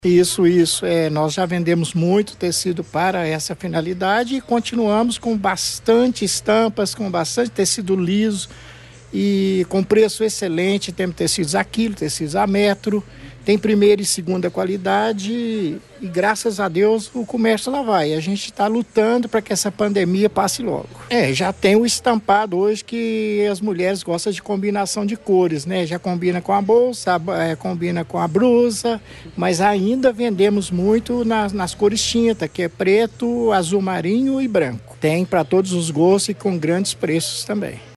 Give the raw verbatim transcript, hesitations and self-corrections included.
Isso, isso. É, nós já vendemos muito tecido para essa finalidade e continuamos com bastante estampas, com bastante tecido liso e com preço excelente. Temos tecidos a quilo, tecidos a metro, tem primeira e segunda qualidade e graças a Deus o comércio lá vai. A gente está lutando para que essa pandemia passe logo. É, já tem o estampado hoje que as mulheres gostam de combinação de cores, né? Já combina com a bolsa, é, combina com a blusa, mas ainda vendemos muito nas, nas cores tinta, que é preto, azul marinho e branco. Tem para todos os gostos e com grandes preços também.